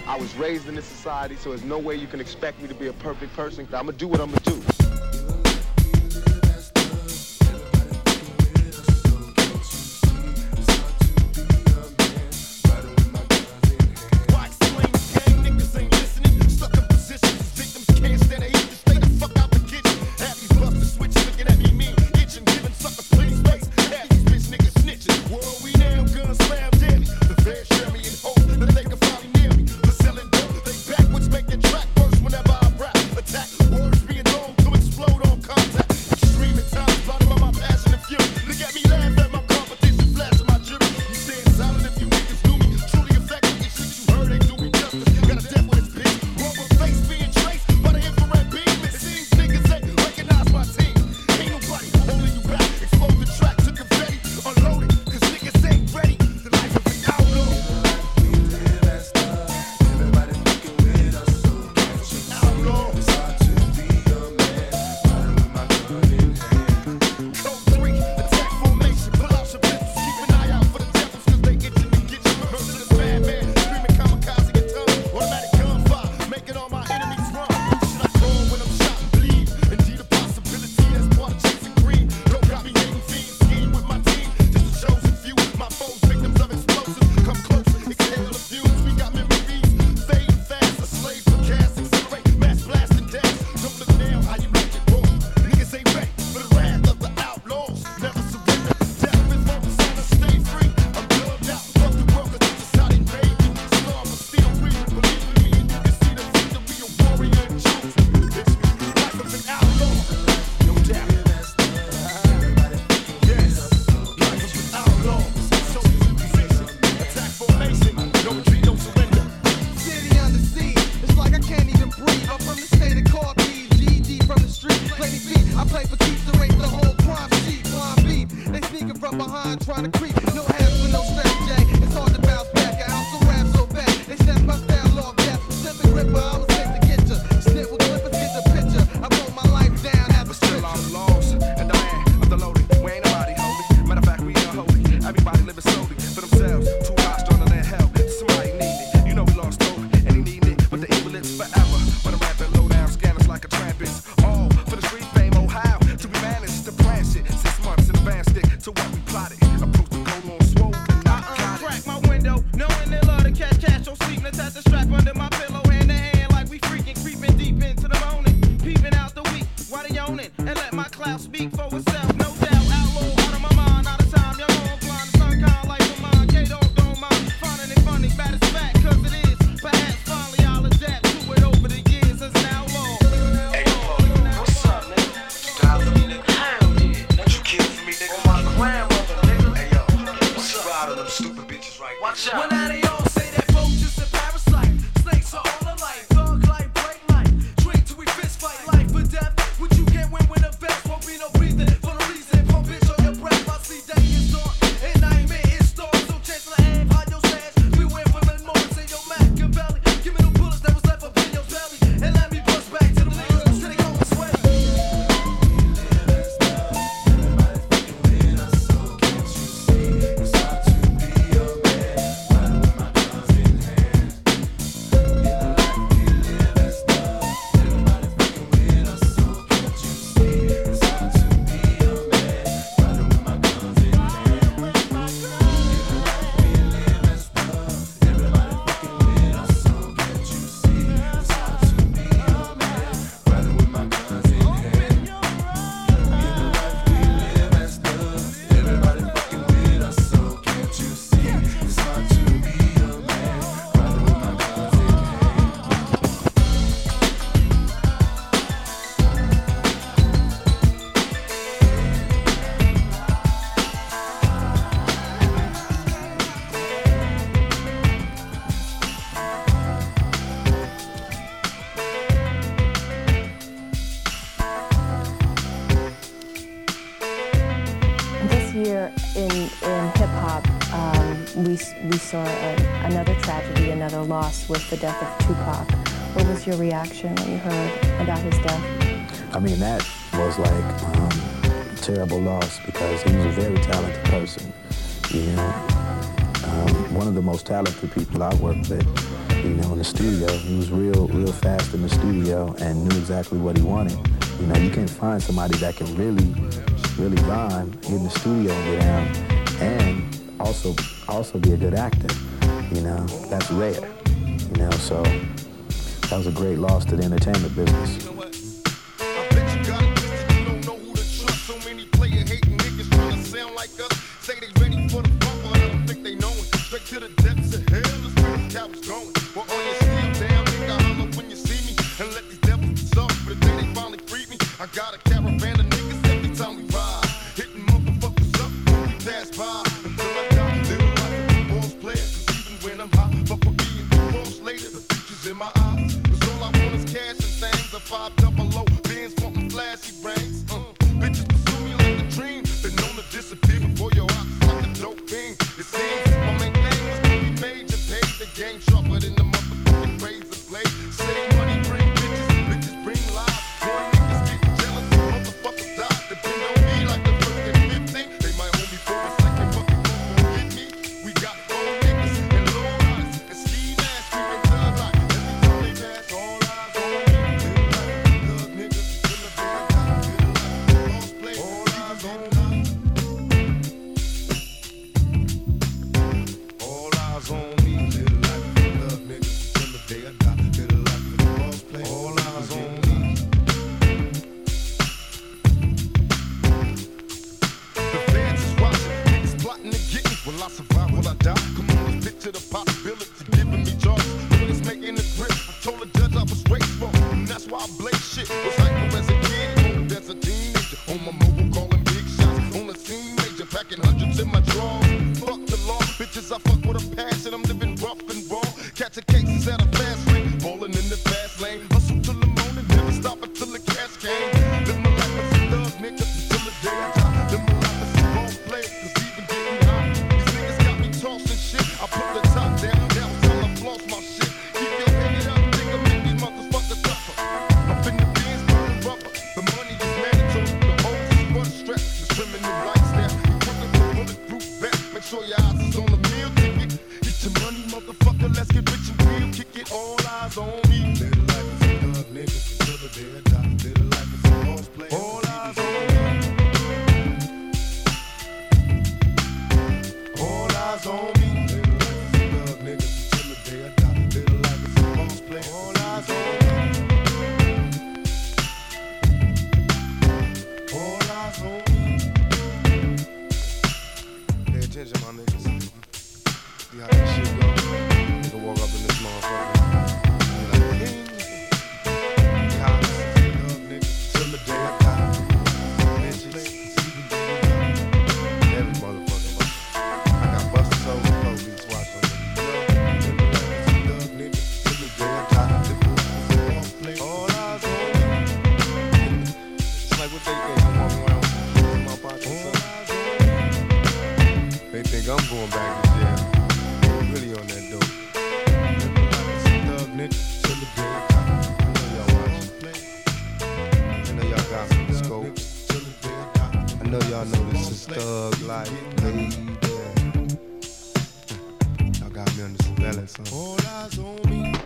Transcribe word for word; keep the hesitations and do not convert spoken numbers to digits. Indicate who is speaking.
Speaker 1: I was raised in this society, so there's no way you can expect me to be a perfect person. I'm gonna do what I'm gonna do.
Speaker 2: we saw a, another tragedy, another loss with the death of Tupac. What was your reaction when you heard about his death?
Speaker 3: I mean, that was like um, a terrible loss because he was a very talented person, you know. Um, one of the most talented people I worked with. you know, in the studio. He was real, real fast in the studio and knew exactly what he wanted. You know, you can't find somebody that can really, really rhyme, get in the studio and get down, and also, also be a good actor. You know, that's rare. You know, so that was a great loss to the entertainment business.
Speaker 4: To the depths of hell, let's where the cow is going. Well, on your steel down, nigga, holler when you see me. And let these devils be soft for the day they finally free me. I got a caravan of niggas every time we ride. Hitting motherfuckers up when we pass by. Until I die, live like a boss player. Cause even when I'm high, fuck with me and two boss later. The future's in my eyes. Cause all I want is cash and things. A five double O, Benz wanting flashy brains. Uh, bitches pursue me like a dream. Been known to disappear before your eyes like a dope thing. It seems my main the game sharper than the motherfucking razor blade. Save money, bring bitches, bitches bring lies. Boy, niggas get jealous, motherfuckers die. Depend on me like the first and fifteen. They might hold me for a second, but they won't hit me. We got four niggas and low riders and ski masks. We been thug like every time they pass. All eyes on me. Thug niggas, till the day I die. Boss play, all eyes on me. All eyes on me. Will I survive? Will I die? Come on, let's picture the possibility giving me charge. Niggas making the grip. I told the judge I was graceful, and that's why I blaze shit. Was hyper as a kid, old as a teenager. On my mobile, calling big shots. On the scene, major, packing hundreds in my drawers. Fuck the law, bitches, I fuck with a passion. I'm living rough and raw. Catching cases at a fast rate, balling in the fast lane. Hustle till the morning, never stop until the cash came. Live my life as a thug, nigga, until the day I die. Live my life as a boss player, cause even getting high. Tossing shit, I put the top down, now it's time to floss my shit. Keep your head up, nigga, make these motherfuckers suffer. Up in the bins, burning rubber. The money is mandatory, the hoes is run strap. The swimming the lights down, you put the bulletproof back. Make sure your eyes is on the meal ticket. Get your money, motherfucker, let's get rich and real. Kick it, all eyes on me. Live life as a thug, nigga, until the day I die. Live life as a boss player. All eyes on me. Eyes on me. Little life is a thug, nigga, until the day I die. Little life is a boss play. All eyes on me. All eyes on me. Pay attention, my niggas. See how this shit go. Nigga walk up in this motherfucker. Be like, king. Cops, thug, nigga, till the day I die. Bitches, even day every motherfucker. So police watching. Thug nigga, till the day I die. All eyes on me. It's like what they think I'm walking around in my pocket. All eyes on me. They think I'm going back to jail. They really on that dope. Thug nigga, till the day I die. I know y'all watching. I know y'all got some scope. I know y'all know this is thug life, baby. Got me on the balance. All eyes on me.